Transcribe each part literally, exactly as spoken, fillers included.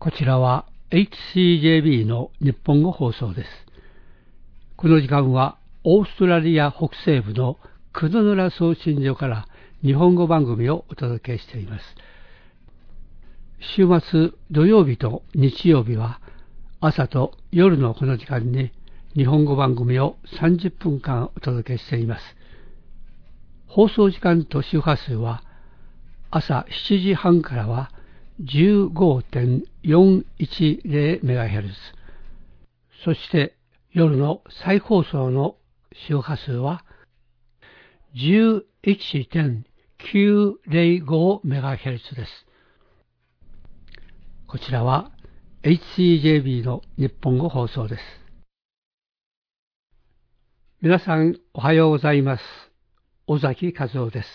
こちらは エイチシージェービー の日本語放送です。この時間はオーストラリア北西部のクドヌラ送信所から日本語番組をお届けしています。週末土曜日と日曜日は朝と夜のこの時間に日本語番組をさんじゅっぷんかんお届けしています。放送時間と周波数は朝しちじはんからは じゅうごてんよんいちゼロメガヘルツ、そして夜の再放送の周波数は じゅういちてんきゅうゼロごメガヘルツ です。こちらは エイチシージェービー の日本語放送です。皆さんおはようございます。尾崎和夫です。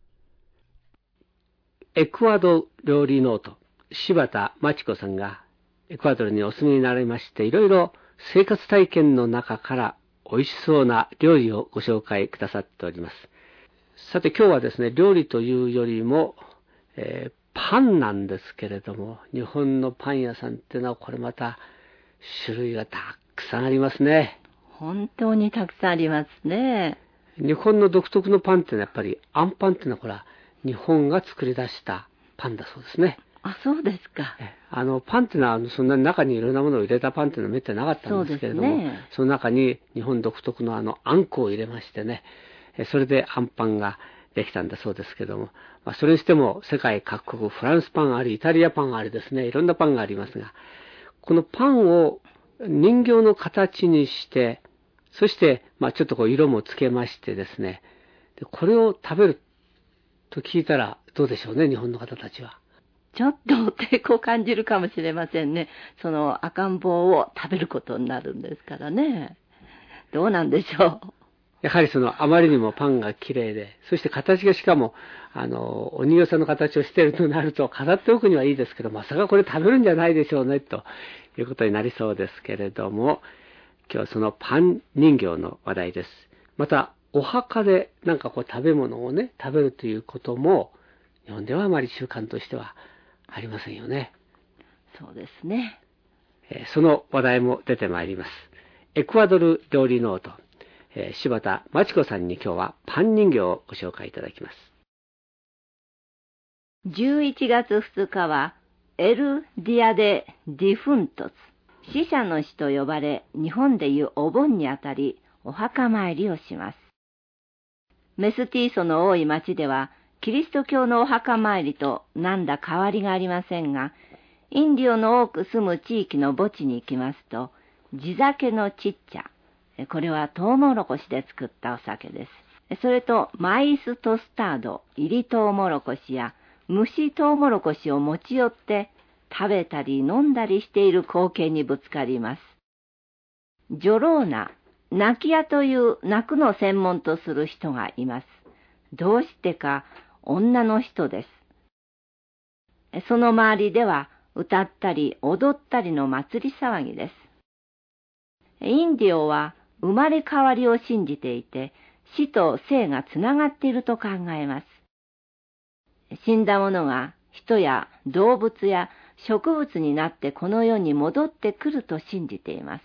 エクアド料理ノート、柴田真知子さんがエクアドルにお住みになられまして、いろいろ生活体験の中から美味しそうな料理をご紹介くださっております。さて今日はですね、料理というよりも、えー、パンなんですけれども、日本のパン屋さんっていうのはこれまた種類がたくさんありますね。 本当にたくさんありますね。 日本の独特のパンっていうのはやっぱりあんパンっていうのはこれは日本が作り出したパンだそうですね。 あ、そうですか。 あのパンっていうのはそんなに中にいろんなものを入れたパンっていうのはめったになかったんですけれども、 そ,、ね、その中に日本独特のあのあんこを入れましてね、それであんパンができたんだそうですけども、まあ、それにしても世界各国、フランスパンありイタリアパンありですね、いろんなパンがありますが、このパンを人形の形にして、そしてまあちょっとこう色もつけましてですね、でこれを食べると聞いたらどうでしょうね、日本の方たちは。 ちょっと抵抗を感じるかもしれませんね。その赤ん坊を食べることになるんですからね。どうなんでしょう。 やはりそのあまりにもパンが綺麗で、そして形がしかもあのお人形さんの形をしているとなると、飾っておくにはいいですけど、まさかこれ食べるんじゃないでしょうねということになりそうですけれども、今日はそのパン人形の話題です。またお墓でなんかこう食べ物をね食べるということも日本ではあまり習慣としてはありませんよね。 そうですね。 えー、その話題も出てまいります。エクアドル料理ノート、えー、柴田真知子さんに今日はパン人形をご紹介いただきます。 じゅういちがつふつかはエル・ディア・デ・ディフントス、死者の日と呼ばれ、日本でいうお盆にあたりお墓参りをします。メスティーソの多い町ではキリスト教のお墓参りと何ら変わりがありませんが、インディオの多く住む地域の墓地に行きますと、地酒のちっちゃ、これはトウモロコシで作ったお酒です。それとマイストスタード、入りトウモロコシや蒸しトウモロコシを持ち寄って食べたり飲んだりしている光景にぶつかります。ジョローナ、泣き屋という泣くのを専門とする人がいます。どうしてか女の人です。その周りでは歌ったり踊ったりの祭り騒ぎです。インディオは生まれ変わりを信じていて、死と生がつながっていると考えます。死んだ者が人や動物や植物になってこの世に戻ってくると信じています。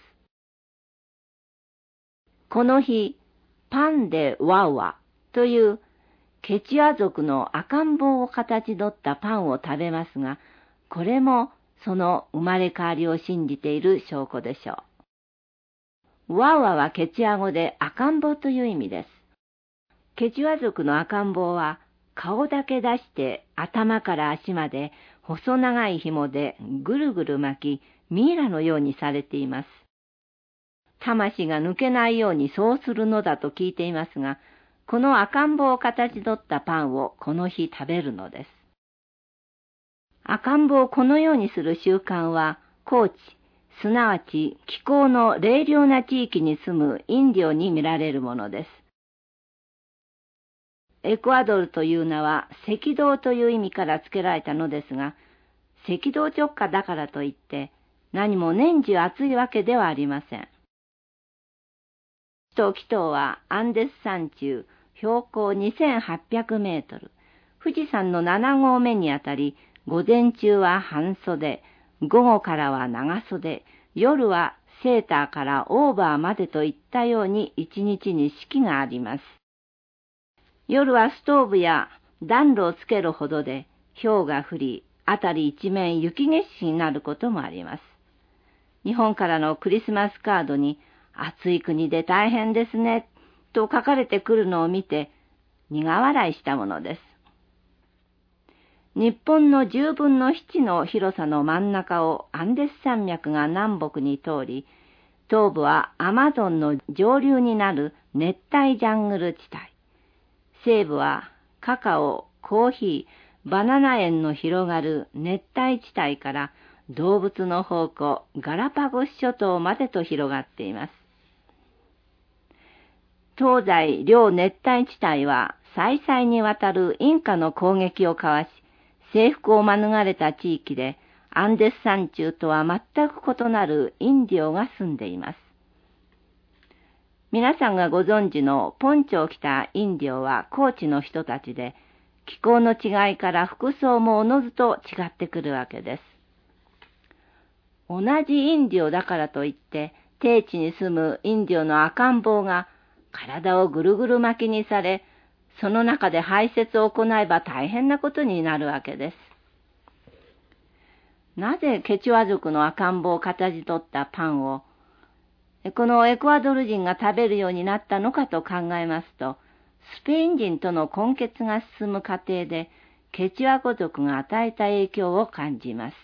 この日、パンでワウワというケチュア族の赤ん坊を形取ったパンを食べますが、これもその生まれ変わりを信じている証拠でしょう。ワウワはケチュア語で赤ん坊という意味です。ケチュア族の赤ん坊は顔だけ出して頭から足まで細長い紐でぐるぐる巻き、ミイラのようにされています。魂が抜けないようにそうするのだと聞いていますが、この赤ん坊を形取ったパンをこの日食べるのです。赤ん坊をこのようにする習慣は、高地、すなわち気候の冷涼な地域に住むインディオに見られるものです。エクアドルという名は赤道という意味から付けられたのですが、赤道直下だからといって何も年中暑いわけではありません。首都キトーはアンデス山中標高にせんはっぴゃくメートル、富士山のなな合目にあたり、午前中は半袖、 午後からは長袖、夜はセーターからオーバーまでといったように一日に四季があります。夜はストーブや暖炉をつけるほどで氷が降り、辺り一面雪景色になることもあります。日本からのクリスマスカードに暑い国で大変ですねと書かれてくるのを見て苦笑いしたものです。日本のじゅうぶんのなの広さの真ん中をアンデス山脈が南北に通り、東部はアマゾンの上流になる熱帯ジャングル地帯、西部はカカオ、コーヒー、バナナ園の広がる熱帯地帯から動物の宝庫ガラパゴス諸島までと広がっています。東西両熱帯地帯は再々にわたるインカの攻撃をかわし、征服を免れた地域でアンデス山中とは全く異なるインディオが住んでいます。皆さんがご存知のポンチョを着たインディオは高地の人たちで、気候の違いから服装もおのずと違ってくるわけです。同じインディオだからといって、低地に住むインディオの赤ん坊が体をぐるぐる巻きにされ、その中で排泄を行えば大変なことになるわけです。なぜケチュア族の赤ん坊を形取ったパンを、このエクアドル人が食べるようになったのかと考えますと、スペイン人との混血が進む過程で、ケチュア語族が与えた影響を感じます。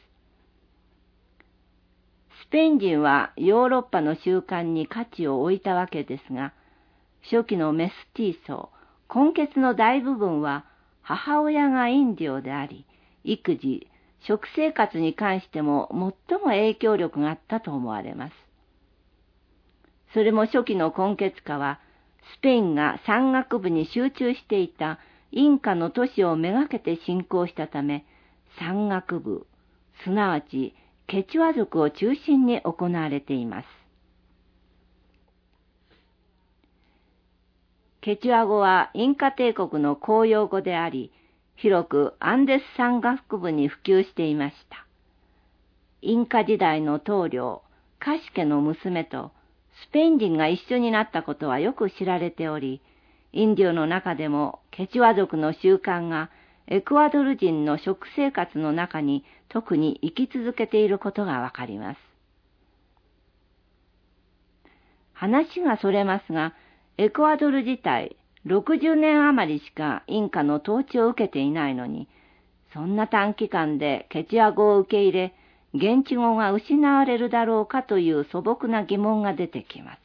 スペイン人はヨーロッパの習慣に価値を置いたわけですが、初期のメスティーソ、混血の大部分は母親がインディオであり、育児、食生活に関しても最も影響力があったと思われます。それも初期の混血化は、スペインが山岳部に集中していたインカの都市をめがけて侵攻したため、山岳部、すなわちケチュア族を中心に行われています。ケチュア語はインカ帝国の公用語であり、広くアンデス山岳部に普及していました。インカ時代の統領、カシケの娘とスペイン人が一緒になったことはよく知られており、インディオの中でもケチュア族の習慣がエクアドル人の食生活の中に特に生き続けていることがわかります。話がそれますが、エクアドル自体ろくじゅうねん余りしかインカの統治を受けていないのに、そんな短期間でケチュア語を受け入れ、現地語が失われるだろうかという素朴な疑問が出てきます。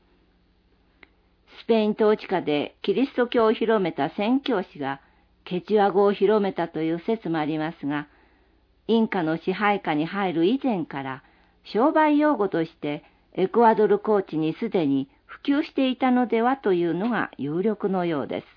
スペイン統治下でキリスト教を広めた宣教師がケチュア語を広めたという説もありますが、インカの支配下に入る以前から商売用語としてエクアドル高地にすでに普及していたのではというのが有力のようです。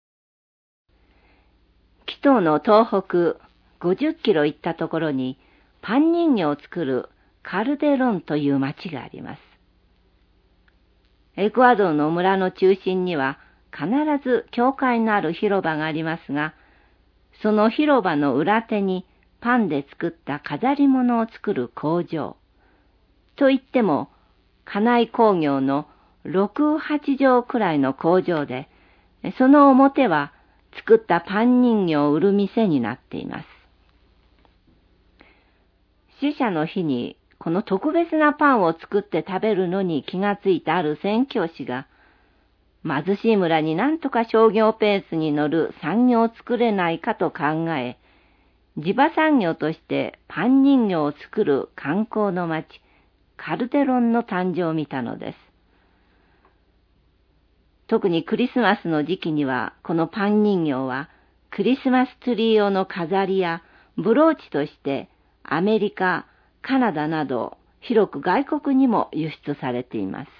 紀藤の東北ごじゅっキロ行ったところにパン人形を作るカルデロンという町があります。エクアドルの村の中心には必ず教会のある広場がありますが、その広場の裏手にパンで作った飾り物を作る工場。といっても、家内工業のろく、はち畳くらいの工場で、その表は作ったパン人形を売る店になっています。死者の日にこの特別なパンを作って食べるのに気がついたある宣教師が、貧しい村になんとか商業ペースに乗る産業を作れないかと考え、地場産業としてパン人形を作る観光の町、カルデロンの誕生を見たのです。特にクリスマスの時期には、このパン人形はクリスマスツリー用の飾りやブローチとしてアメリカ、カナダなど広く外国にも輸出されています。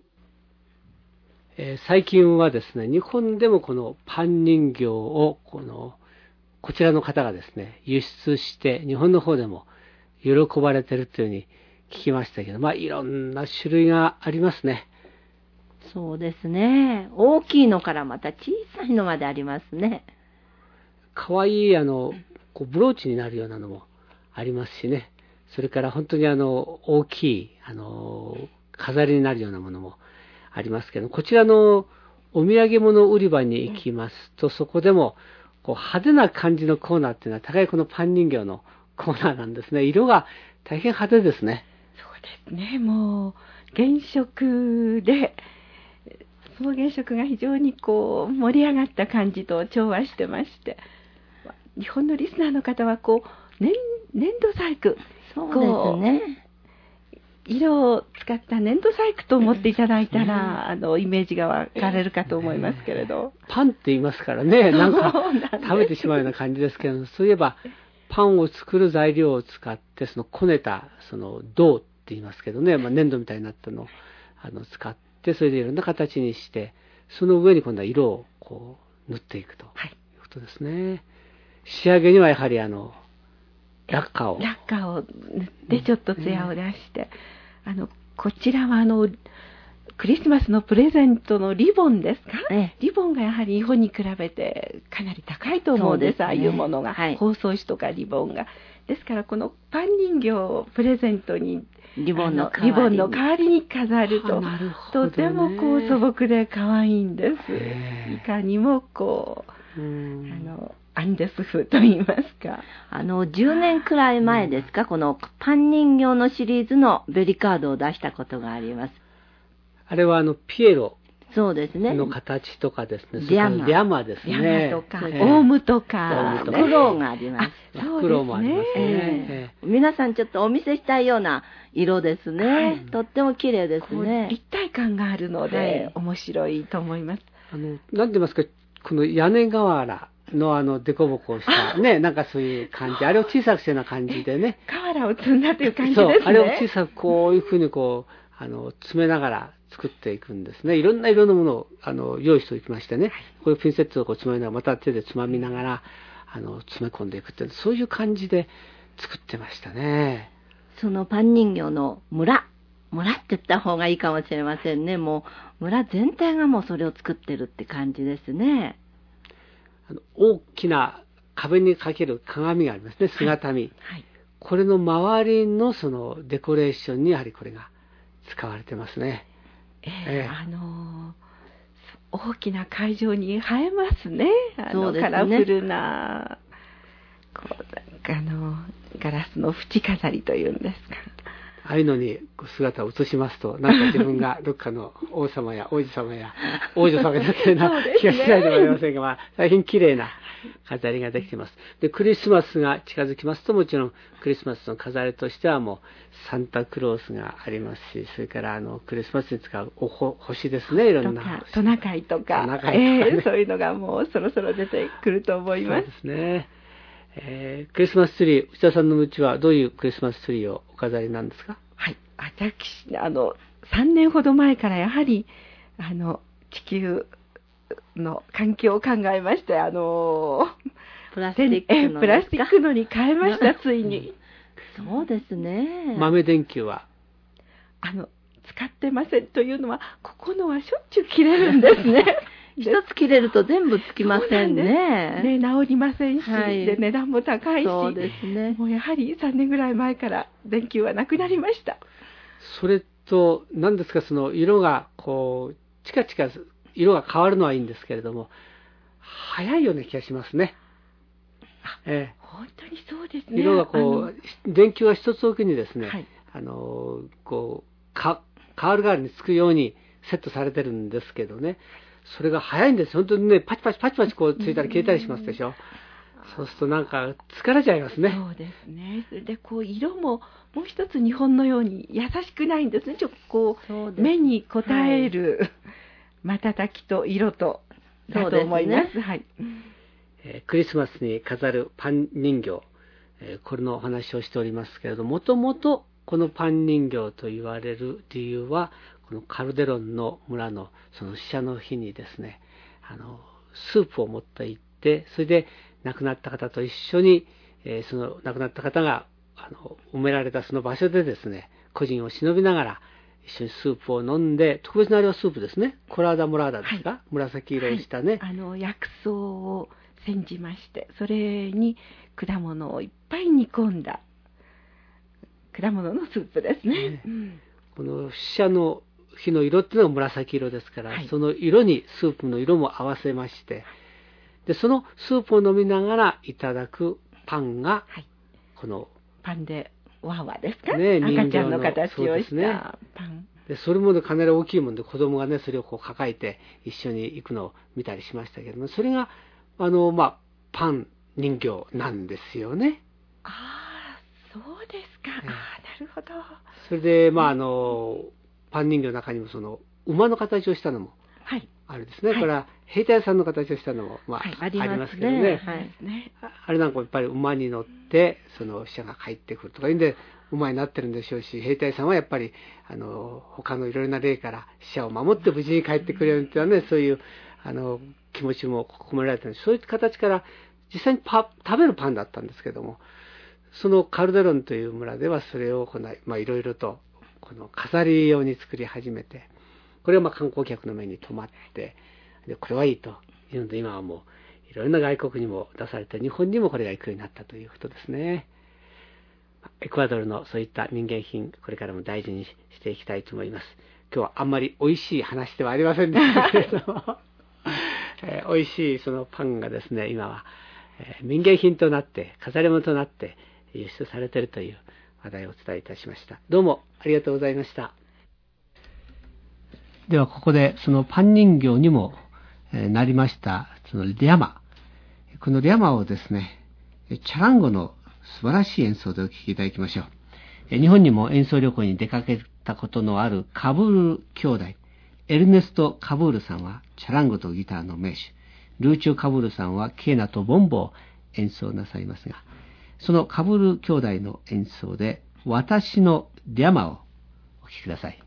えー、最近はですね、日本でもこのパン人形をこのこちらの方がですね、輸出して日本の方でも喜ばれているというふうに聞きましたけど、まあいろんな種類がありますね。 そうですね。大きいのからまた小さいのまでありますね。 かわいいあのこうブローチになるようなのもありますしね。それから本当にあの大きいあの飾りになるようなものもありますけど、こちらのお土産物売り場に行きますと、そこでもこう派手な感じのコーナーっていうのは高いこのパン人形のコーナーなんですね。色が大変派手ですね。 そうですね。もう原色で、その原色が非常にこう盛り上がった感じと調和してまして、日本のリスナーの方はこう粘土細工、 そうですね。 色を使った粘土細工と思っていただいたら、うん、あのイメージが湧かれるかと思いますけれど、 パンって言いますからね、なんか食べてしまうような感じですけど、そういえばパンを作る材料を使ってそのこねたその銅って言いますけどね、まあ、粘土みたいになったのをあの使って、それでいろんな形にして、その上に今度は色をこう塗っていくということですね。はい、仕上げにはやはりあのラッカーをラッカーを塗ってちょっと艶を出して、うん、あのこちらはあのクリスマスのプレゼントのリボンですか、ええ、リボンがやはり日本に比べてかなり高いと思うんです、ね、ああいうものが、はい、包装紙とかリボンがですから、このパン人形をプレゼントにリボンのリボンの代わりに飾ると、 ね、 とてもこう素朴で可愛いんです。いかにもこう、うんあのアンデス風と言いますか。 あのじゅうねんくらい前ですか、このパン人形のシリーズのベリカードを出したことがあります。 あれはあのピエロそうですね。 の形とかですね。 ディアマ。 ディアマですね。 ディアマとか、オウムとか、 フクロウがあります。 フクロウもありますね。えー、皆さんちょっとお見せしたいような色ですね。はい、とっても綺麗ですね。 立体感があるので、はい、面白いと思います。 あの、なんて言いますか、この屋根瓦のあのデコボコをしたね、なんかそういう感じ、あれを小さくしたような感じでね。 瓦を積んだという感じですね。 そう、あれを小さくこういうふうにこう、あの、詰めながら作っていくんですね。いろんな色のものをあの用意しておきましてね、こういうピンセットをこうつまみながら、また手でつまみながら、あの、詰め込んでいくって、そういう感じで作ってましたね。 そのパン人形の村、村って言った方がいいかもしれませんね。もう、村全体がもうそれを作ってるって感じですね。 あの大きな壁にかける鏡がありますね、姿見、はいはい、これの周りのそのデコレーションにやはりこれが使われてますね。 えーえー、あのー、大きな会場に映えますね。あのカラフルなこうあのガラスの縁飾りというんですか。 ああいうのに姿を映しますと、なんか自分がどっかの王様や王子様や王女様になったような気がしないでもありませんが、まあ、大変綺麗な飾りができています。で、クリスマスが近づきますと、もちろんクリスマスの飾りとしてはもうサンタクロースがありますし、それからあのクリスマスに使うお星ですね、いろんなトナカイとか、 トナカイとか、 ね、えー、そういうのがもうそろそろ出てくると思います。 そうですね。えー、クリスマスツリー、内田さんのうちはどういうクリスマスツリーをお飾りなんですか？ はい、私あのさんねんほど前からやはりあの地球の環境を考えまして、あのプラスチックのプラスチックのに変えましたついに。 そうですね。 豆電球はあの使ってませんというのは、ここのはしょっちゅう切れるんですね。 一つ切れると全部つきませんね。 ね、治りませんし、はい、で値段も高いし、 そうですね。 もうやはりさんねんぐらい前から電球はなくなりました。 それと何ですか、その色がこうチカチカ色が変わるのはいいんですけれども、早いような気がしますね。 ええ、本当にそうですね。 色がこう電球は一つおきにですね、はい、あのこうか変わる代わりにつくようにセットされてるんですけどね、それが早いんです。本当にね、パチパチパチパチこうついたり消えたりしますでしょ。そうするとなんか疲れちゃいますね。 そうですね。それでこう色ももう一つ日本のように優しくないんですね。ちょっとこう目に応える、はい、瞬きと色とだと思います。すね、はい。 えー、クリスマスに飾るパン人形、えー、これのお話をしておりますけれども、もともとこのパン人形と言われる理由は、このカルデロンの村のその死者の日にですね、あのスープを持って行って、それで亡くなった方と一緒に、えー、その亡くなった方があの埋められたその場所でですね、故人を忍びながら一緒にスープを飲んで、特別なあれはスープですね、コラーダモラーダですか、はい、紫色をしたね、 はい、あの薬草を煎じまして、それに果物をいっぱい煮込んだ果物のスープですね。ね、うん、 この死者の日の色っていうのは紫色ですから、はい、その色にスープの色も合わせまして、でそのスープを飲みながらいただくパンが、はい、このパンでワワですか、ね、赤ちゃんの形をしたパン。 でそれもねかなり大きいもんで、子供がねそれをこう抱えて一緒に行くのを見たりしましたけども、それがあのまあパン人形なんですよね。 ああ、そうですか。ね、ああ、なるほど。 それでまああのパン人形の中にもその馬の形をしたのもあるですね。はい、これは兵隊さんの形をしたのもまあ、はい、ありますけどね。はい、あれなんかやっぱり馬に乗ってその死者が帰ってくるとかいうんで馬になってるんでしょうし、兵隊さんはやっぱりあの他のいろいろな霊から死者を守って無事に帰ってくれるっていうのはね、そういうあの気持ちも込められてるんです。そういう形から実際にパ食べるパンだったんですけども、そのカルデロンという村ではそれをこのまあいろいろとこの飾り用に作り始めて、これはまあ観光客の目に留まって、でこれはいいというので、今はもういろいろな外国にも出されて、日本にもこれが行くようになったということですね。エクアドルのそういった民芸品、これからも大事にしていきたいと思います。今日はあんまり美味しい話ではありませんでしたけれども、えー、美味しいそのパンがですね、今は、えー、民芸品となって飾り物となって輸出されているという話題をお伝えいたしました。どうもありがとうございました。ではここでそのパン人形にもなりましたそのリャマ、このリャマをですね、チャランゴの素晴らしい演奏でお聴きいただきましょう。日本にも演奏旅行に出かけたことのあるカブール兄弟、エルネスト・カブールさんはチャランゴとギターの名手、ルーチョ・カブールさんはケーナとボンボを演奏なさいますが、そのカブール兄弟の演奏で私のリャマをお聴きください。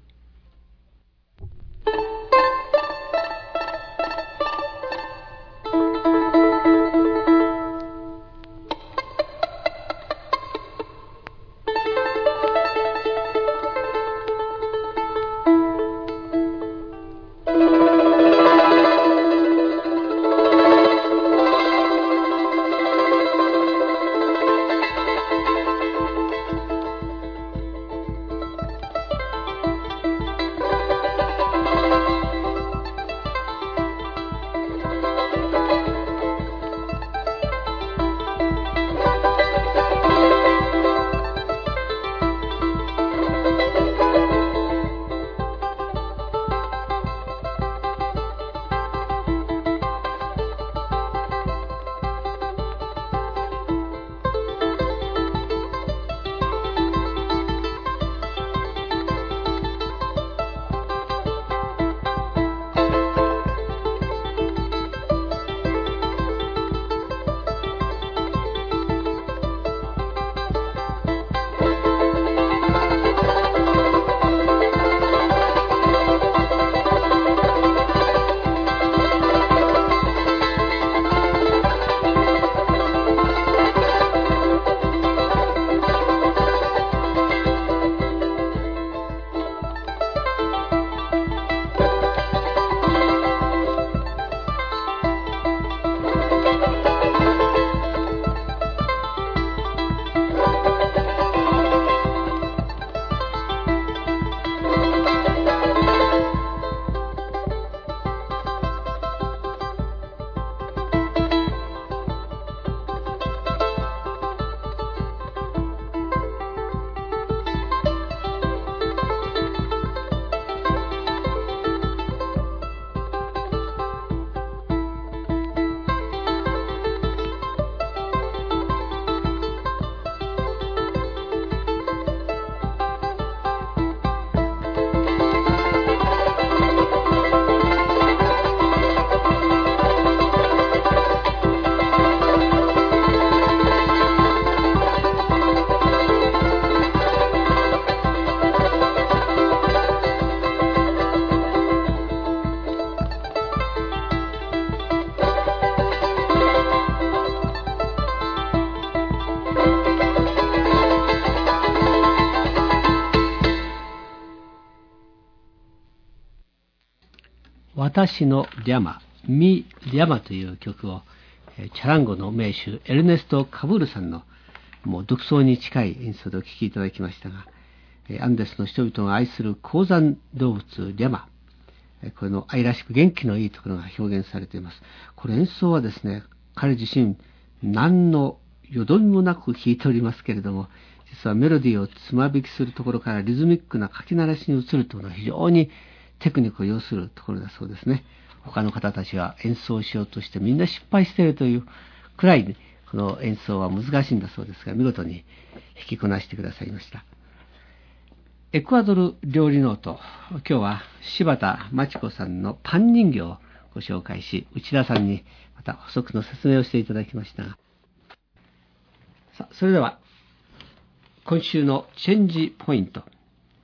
私のリャマ、ミ・リャマという曲を、チャランゴの名手エルネスト・カブールさんのもう独奏に近い演奏でお聴きいただきましたが、アンデスの人々が愛する高山動物リャマ、これの愛らしく元気のいいところが表現されています。これ演奏はですね、彼自身何のよどみもなく弾いておりますけれども、実はメロディーをつま弾きするところからリズミックな書き鳴らしに移るというのは非常にテクニックを要するところだそうですね。他の方たちは演奏しようとしてみんな失敗しているというくらいこの演奏は難しいんだそうですが、見事に弾きこなしてくださいました。エクアドル料理ノート、今日は柴田真知子さんのパン人形をご紹介し、内田さんにまた補足の説明をしていただきましたが、さあそれでは今週のチェンジポイント、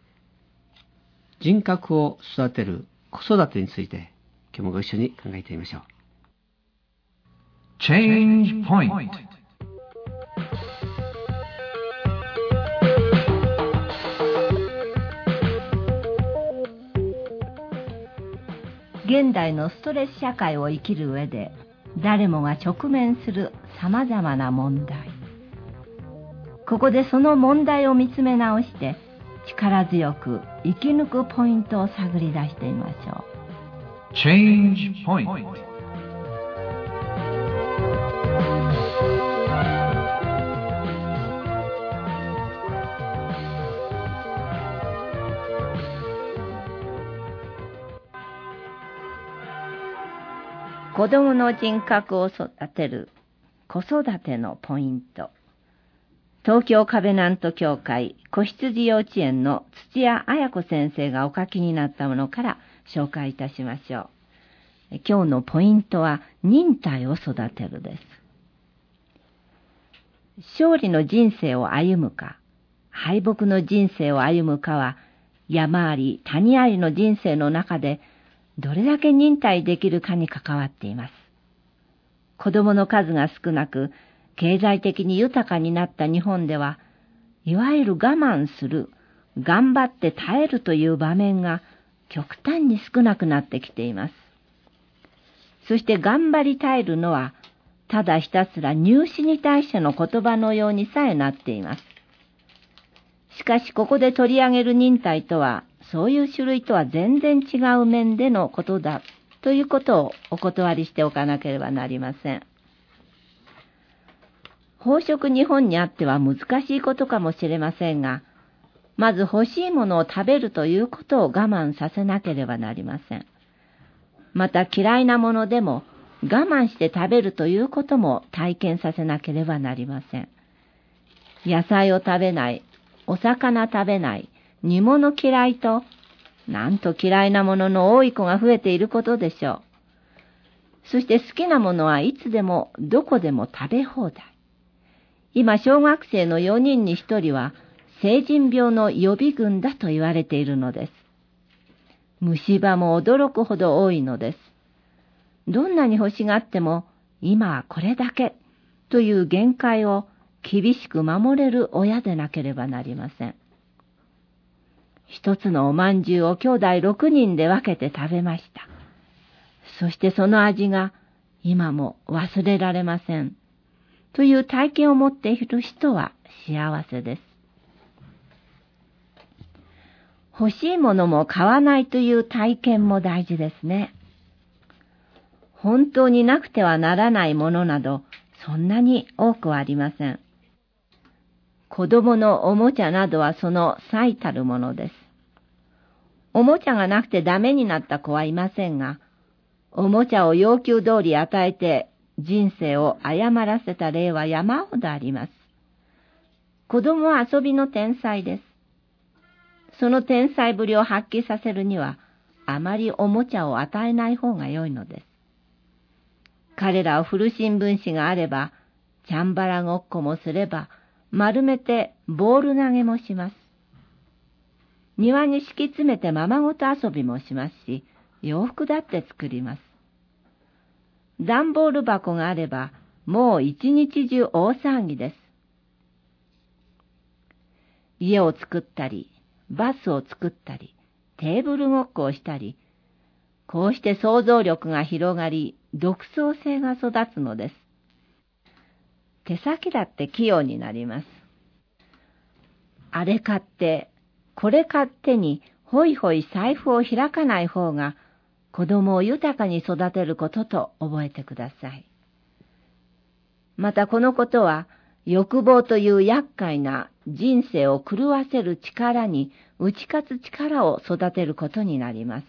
人格を育てる子育てについて今日もご一緒に考えてみましょう。 Change Point。 現代のストレス社会を生きる上で誰もが直面するさまざまな問題、ここでその問題を見つめ直して力強く生き抜くポイントを探り出してみましょう。 Change Point。 子どもの人格を育てる子育てのポイント、東京カベナント協会子羊幼稚園の土屋綾子先生がお書きになったものから紹介いたしましょう。今日のポイントは忍耐を育てるです。勝利の人生を歩むか敗北の人生を歩むかは、山あり谷ありの人生の中でどれだけ忍耐できるかに関わっています。子供の数が少なく経済的に豊かになった日本では、いわゆる我慢する、頑張って耐えるという場面が極端に少なくなってきています。そして頑張り耐えるのは、ただひたすら入試に対しての言葉のようにさえなっています。しかしここで取り上げる忍耐とは、そういう種類とは全然違う面でのことだということをお断りしておかなければなりません。飽食日本にあっては難しいことかもしれませんが、まず欲しいものを食べるということを我慢させなければなりません。また嫌いなものでも我慢して食べるということも体験させなければなりません。野菜を食べない、お魚食べない、煮物嫌いと、なんと嫌いなものの多い子が増えていることでしょう。そして好きなものはいつでもどこでも食べ放題。今小学生のよにんにひとりは成人病の予備軍だと言われているのです。虫歯も驚くほど多いのです。どんなに欲しがっても今はこれだけという限界を厳しく守れる親でなければなりません。一つのおまんじゅうを兄弟ろくにんで分けて食べました。そしてその味が今も忘れられません。という体験を持っている人は幸せです。欲しいものも買わないという体験も大事ですね。本当になくてはならないものなどそんなに多くはありません。子供のおもちゃなどはその最たるものです。おもちゃがなくてダメになった子はいませんが、おもちゃを要求通り与えて人生を誤らせた例は山ほどあります。子供は遊びの天才です。その天才ぶりを発揮させるには、あまりおもちゃを与えない方が良いのです。彼らは古新聞紙があれば、チャンバラごっこもすれば、丸めてボール投げもします。庭に敷き詰めてままごと遊びもしますし、洋服だって作ります。段ボール箱があれば、もう一日中大騒ぎです。家を作ったり、バスを作ったり、テーブルごっこをしたり、 こうして想像力が広がり、独創性が育つのです。手先だって器用になります。あれ買って、これ買ってに、ほいほい財布を開かない方が、子供を豊かに育てることと覚えてください。またこのことは、欲望という厄介な人生を狂わせる力に打ち勝つ力を育てることになります。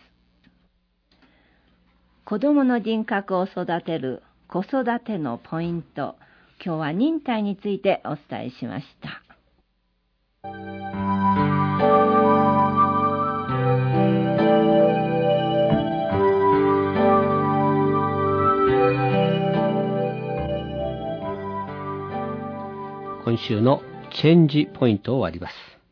子供の人格を育てる子育てのポイント、今日は忍耐についてお伝えしました。 今週のチェンジポイントを終わります。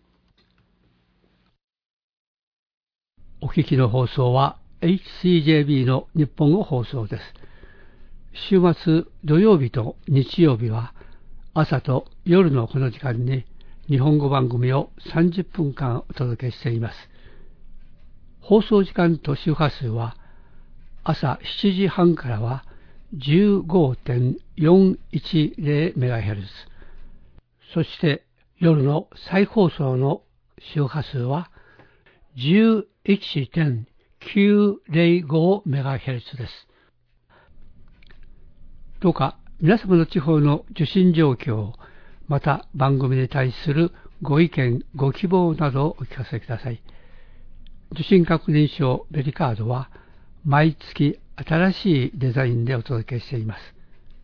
お聞きの放送は エイチシージェービー の日本語放送です。週末土曜日と日曜日は朝と夜のこの時間に日本語番組をさんじゅっぷんかんお届けしています。放送時間と周波数は朝しちじはんからは じゅうごてんよんいちゼロメガヘルツ、そして夜の再放送の周波数は じゅういちてんきゅうゼロごメガヘルツ です。どうか皆様の地方の受信状況、また番組に対するご意見、ご希望などをお聞かせください。受信確認証ベリカードは毎月新しいデザインでお届けしています。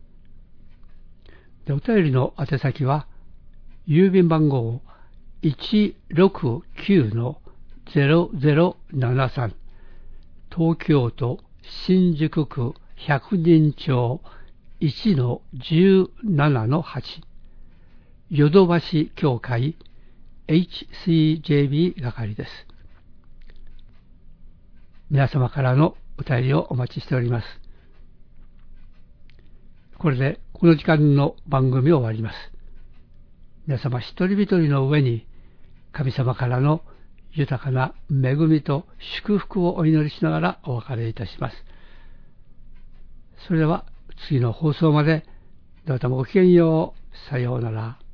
でお便りの宛先は郵便番号 いちろくきゅうのゼロゼロななさん、東京都新宿区百人町 いちのじゅうななのはち、ヨドバシ協会 エイチシージェービー 係です。皆様からのお便りをお待ちしております。これでこの時間の番組を終わります。皆様一人一人の上に神様からの豊かな恵みと祝福をお祈りしながらお別れいたします。それでは次の放送までどうぞごきげんよう。さようなら。